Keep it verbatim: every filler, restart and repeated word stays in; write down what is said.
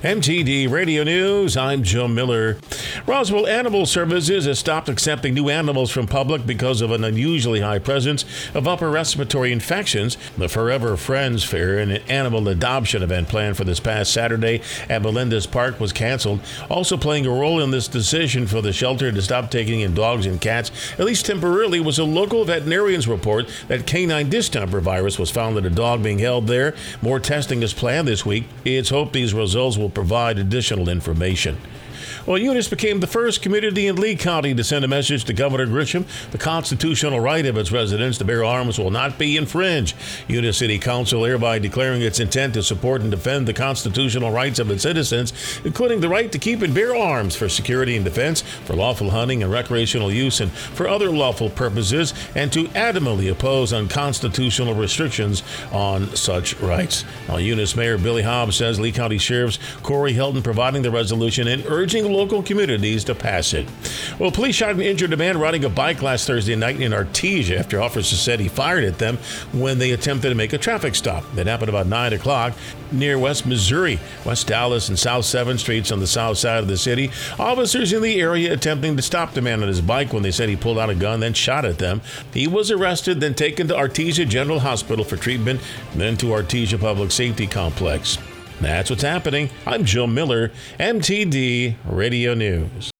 M T D Radio News, I'm Joe Miller. Roswell Animal Services has stopped accepting new animals from public because of an unusually high presence of upper respiratory infections. The Forever Friends Fair, an animal adoption event planned for this past Saturday at Melinda's Park, was canceled. Also playing a role in this decision for the shelter to stop taking in dogs and cats, at least temporarily, was a local veterinarian's report that canine distemper virus was found in a dog being held there. More testing is planned this week. It's hoped these results will provide additional information. Well, Eunice became the first community in Lee County to send a message to Governor Grisham. The constitutional right of its residents to bear arms will not be infringed. Eunice City Council hereby declaring its intent to support and defend the constitutional rights of its citizens, including the right to keep and bear arms for security and defense, for lawful hunting and recreational use, and for other lawful purposes, and to adamantly oppose unconstitutional restrictions on such rights. Now, Eunice Mayor Billy Hobbs says Lee County Sheriff's Corey Hilton providing the resolution and urging local communities to pass it. Well, police shot and injured a man riding a bike last Thursday night in Artesia after officers said he fired at them when they attempted to make a traffic stop. That happened about nine o'clock near West Missouri, West Dallas and South seventh Streets on the south side of the city. Officers in the area attempting to stop the man on his bike when they said he pulled out a gun, then shot at them. He was arrested, then taken to Artesia General Hospital for treatment, then to Artesia Public Safety Complex. That's what's happening. I'm Joe Miller, M T D Radio News.